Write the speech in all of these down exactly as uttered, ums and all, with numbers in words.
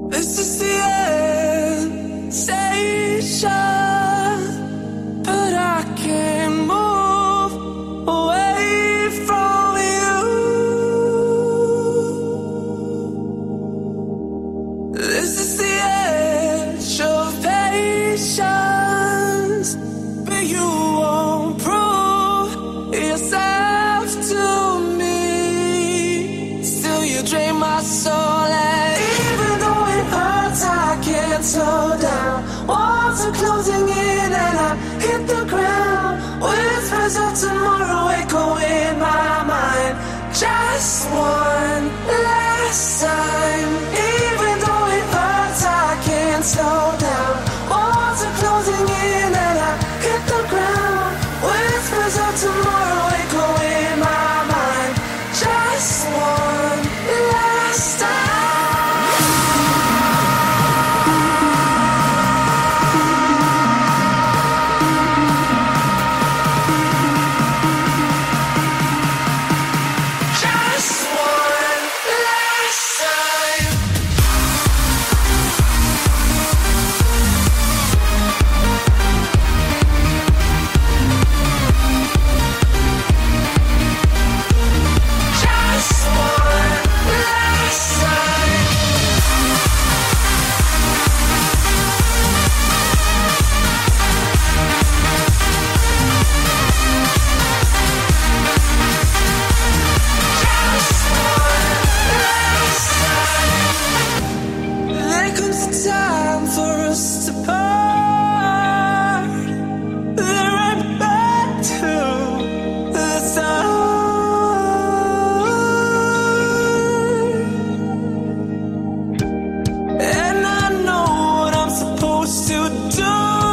This is the end station, but I can't move away from you. This is the edge of patience, but you won't prove yourself to me. Still you drain my soul, and even though it hurts I can't slow down. Walls are closing in and I hit the ground. Whispers of tomorrow echo in my mind. Just one last time. Even though it hurts I can't slow down. Walls are closing in and I hit the ground. Whispers of tomorrow echo in my mind. Just one last time. Time for us to part. Then right back to the start. And I know what I'm supposed to do.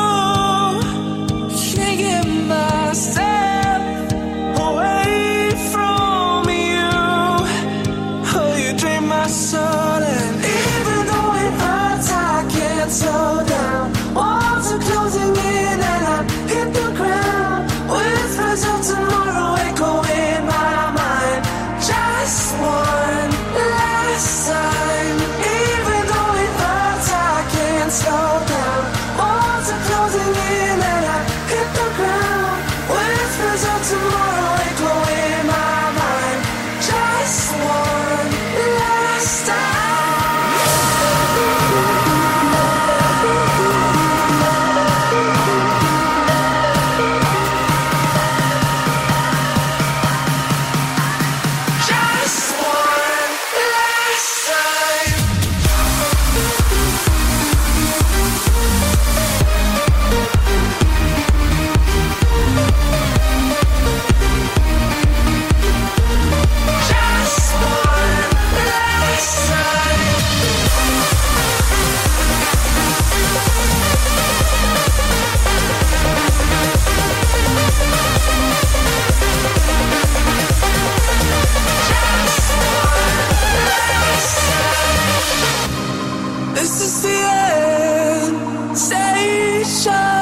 Can't get myself away from you. Oh, you drain my soul, and even though it hurts I can't slow down. Walls are closing in and I hit the ground. Whispers of tomorrow echo in my mind. Just one last time. Even though it hurts I can't slow down. Walls are closing in and I hit the ground. Whispers of tomorrow echo in my mind. Just one last time. This is the end station.